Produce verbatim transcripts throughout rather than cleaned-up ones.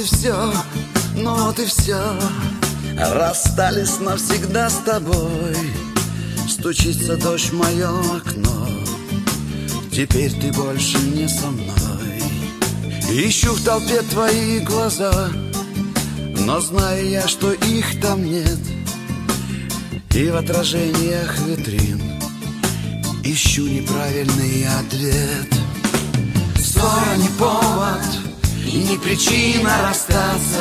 все, ну вот и все. Расстались навсегда с тобой. Стучится дождь в мое окно. Теперь ты больше не со мной. Ищу в толпе твои глаза, но знаю я, что их там нет. И в отражениях витрин ищу неправильный ответ. Ссора не повод и не причина расстаться.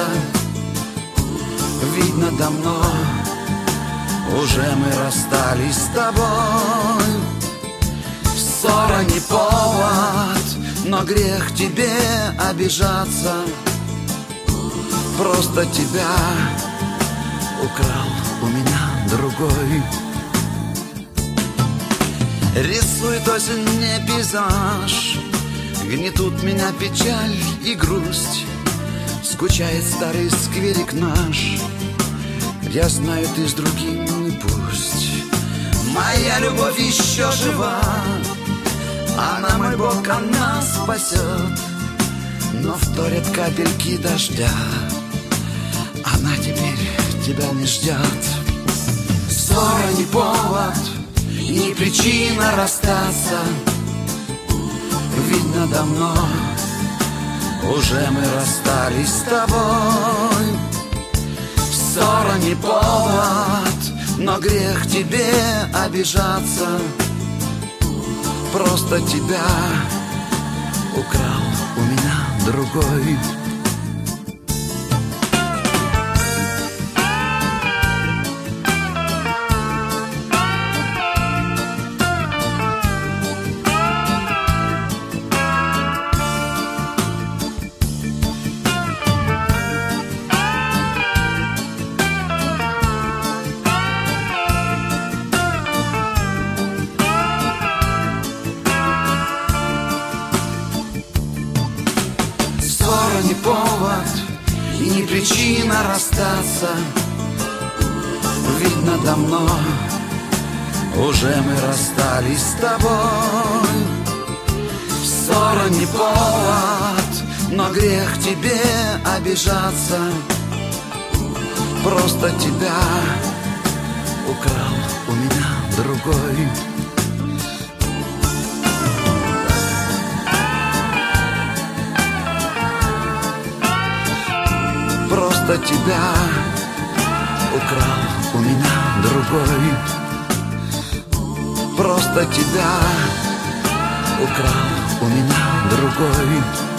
Видно давно, уже мы расстались с тобой. Ссора не повод, но грех тебе обижаться. Просто тебя украл у меня другой. Рисует осень мне пейзаж, гнетут меня печаль и грусть. Скучает старый скверик наш, я знаю, ты с другим не пусть. Моя любовь еще жива, она, мой Бог, она спасет. Но вторят капельки дождя, она теперь тебя не ждет. Ссора не повод и не причина расстаться. Видно давно, уже мы расстались с тобой. Ссора не повод, но грех тебе обижаться. Просто тебя украл у меня другой. Ссора не повод и не причина расстаться. Видно давно, уже мы расстались с тобой. Ссора не повод, но грех тебе обижаться. Просто тебя украл у меня другой. Просто тебя украл у меня другой. Просто тебя украл у меня другой.